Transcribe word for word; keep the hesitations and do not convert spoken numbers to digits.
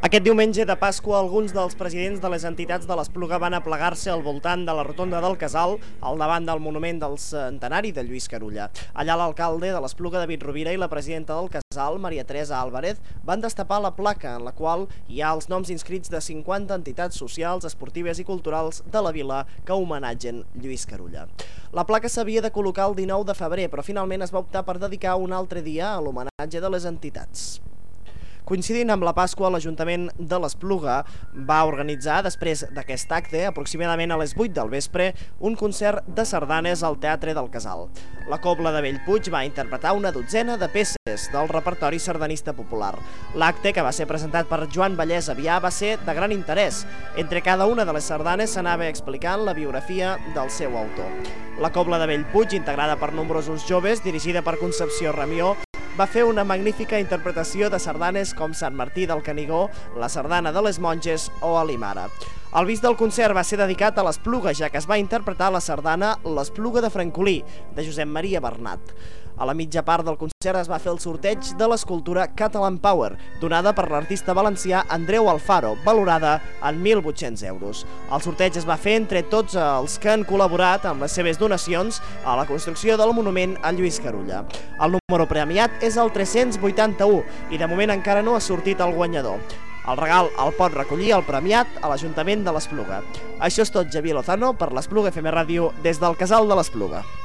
Aquest diumenge de Pasqua, alguns dels presidents de les entitats de l'Espluga van aplegar-se al voltant de la rotonda del Casal, al davant del monument del centenari de Lluís Carulla. Allà l'alcalde de l'Espluga, David Rovira, i la presidenta del Casal, Maria Teresa Álvarez, van destapar la placa en la qual hi ha els noms inscrits de cinquanta entitats socials, esportives i culturals de la vila que homenatgen Lluís Carulla. La placa s'havia de col·locar el dinou de febrer, però finalment es va optar per dedicar un altre dia a l'homenatge de les entitats. Coincidint amb la Pasqua, l'Ajuntament de l'Espluga va organitzar, després d'aquest acte, aproximadament a les vuit del vespre, un concert de sardanes al Teatre del Casal. La Cobla de Bellpuig va interpretar una dotzena de peces del repertori sardanista popular. L'acte, que va ser presentat per Joan Vallès Avià, va ser de gran interès. Entre cada una de les sardanes s'anava explicant la biografia del seu autor. La Cobla de Bellpuig, integrada per nombrosos joves, dirigida per Concepció Ramió, va fer una magnífica interpretació de sardanes com Sant Martí del Canigó, la Sardana de les Monges o Alimara. El vist del concert va ser dedicat a l'Espluga, ja que es va interpretar la sardana L'Espluga de Francolí, de Josep Maria Bernat. A la mitja part del concert es va fer el sorteig de l'escultura Catalan Power, donada per l'artista valencià Andreu Alfaro, valorada en mil vuit-cents euros. El sorteig es va fer entre tots els que han col·laborat amb les seves donacions a la construcció del monument a Lluís Carulla. El número premiat és el tres-cents vuitanta-u i de moment encara no ha sortit el guanyador. El regal el pot recollir el premiat a l'Ajuntament de l'Espluga. Això és tot, Javier Lozano, per l'Espluga F M Ràdio, des del Casal de l'Espluga.